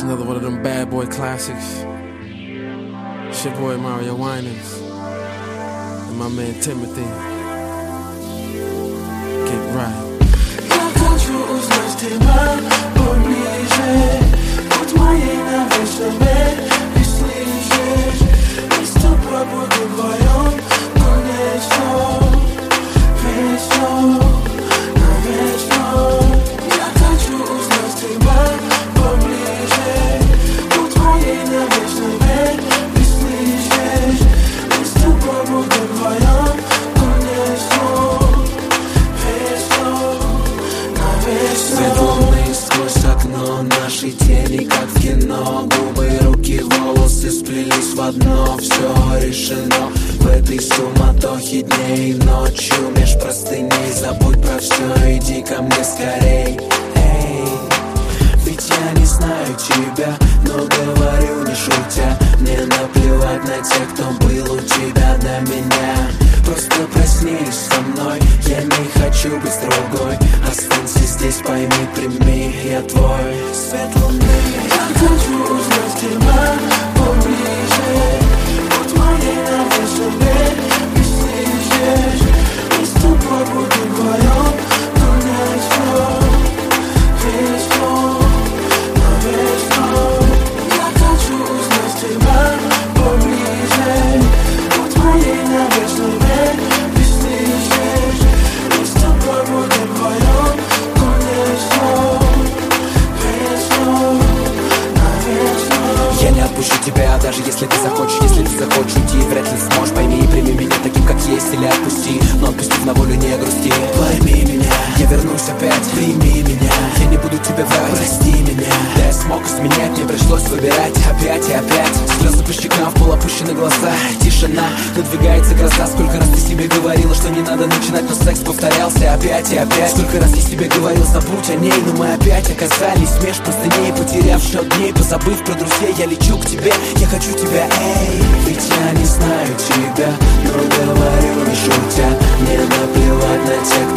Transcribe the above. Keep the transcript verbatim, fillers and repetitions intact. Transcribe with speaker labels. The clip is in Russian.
Speaker 1: another one of them bad boy classics. It's your boy Mario Winans and my man Timothy. Get right.
Speaker 2: Я хочу узнать тебя поближе, будь моей навечно, и слышишь, мы с тобой будем вдвоем, конечно, вечно, навечно. Я хочу узнать тебя поближе, будь моей навечно, и слышишь, мы с тобой будем вдвоем, конечно. Свет луны сквозь окно, наши тени как в кино. Губы, руки, волосы сплелись в одно. Все решено в этой суматохе дней и ночью. Меж простыней забудь про все, иди ко мне скорей. Эй, ведь я не знаю тебя, но говорю не шутя. Мне наплевать на тех, кто был у тебя до меня. Просто проснись со мной, я не хочу быть другой. Останься здесь, пойми, прими, я твой. Свет луны. Я хочу узнать тебя поближе, будь моей навечно, и слышишь, мы с тобой будем вдвоем, конечно, вечно, навечно. Я хочу узнать тебя поближе, будь моей навечно. Я не отпущу тебя, даже если ты захочешь. Если ты захочешь уйти, вряд ли сможешь. Пойми и прими меня таким, как есть, или отпусти. Но отпустив на волю, не грусти. Пойми меня, я вернусь опять. Прими меня, я не буду тебя врать. Прости меня, да я смог изменять. Мне пришлось выбирать опять и опять. Слезы по щекам, в пол опущены глаза. Тишина, надвигается гроза. Сколько раз ты себе говорила, что не надо начинать, но секс повторялся опять и опять. Сколько раз я себе говорил, забудь о ней, но мы опять оказались меж простыней, потеряв счет дней, позабыв про друзей. Я лечу к тебе, я хочу тебя, эй. Ведь я не знаю тебя, но говорю не шутя. Мне наплевать на тех,